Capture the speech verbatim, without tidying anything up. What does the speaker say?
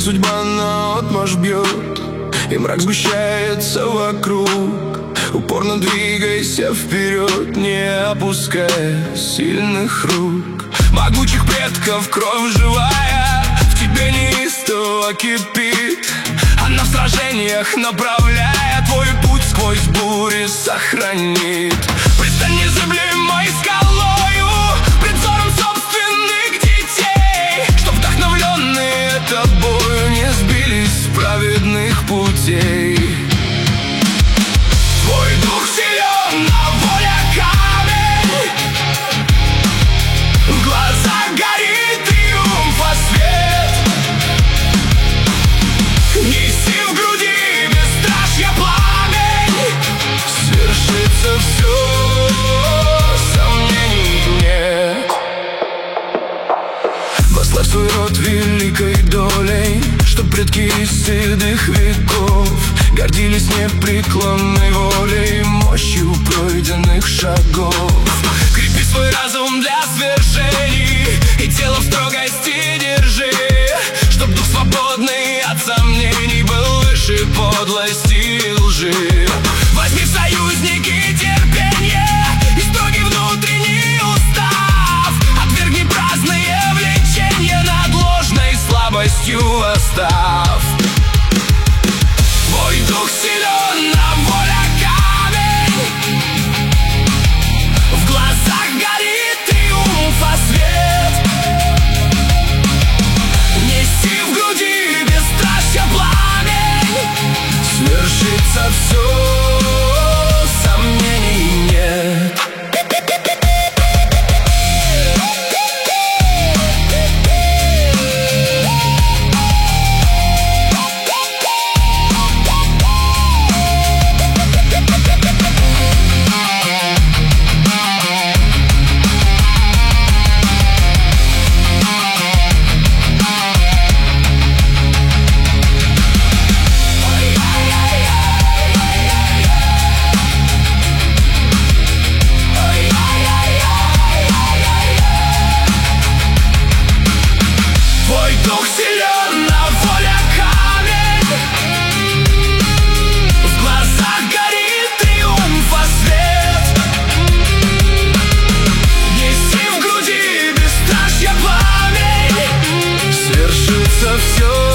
судьба наотмашь бьет, и мрак сгущается вокруг. Упорно двигайся вперед, не опуская сильных рук. Могучих предков кровь живая в тебе неистово кипит. Она в сражениях, направляя твой путь сквозь бури, сохранит. Пристань незыблемой скалою пред взором собственных детей, чтоб вдохновленные тобою не сбились с праведных путей. Твой дух силен, а воля камень. В глазах горит триумфа свет. Неси в груди бесстрашья пламень. Свершится все, сомнений нет. Вославь свой род великой долей, чтоб предки из седых веков гордились непреклонной волей, мощью пройденных шагов. Крепи свой разум для свершений и тело в строгости держи, чтоб дух свободный от сомнений был выше подлости и лжи. Возьми в союзники терпение и строгий внутренний устав. Отвергни праздные влечения, над ложной слабостью восстав. Твой дух силен, а воля камень. В глазах горит триумфа свет. Неси в груди бесстрашья пламень. Свершится все, сомнений нет. Дух силен, а воля камень. В глазах горит триумфа свет. Неси в груди бесстрашья пламень. Свершится все.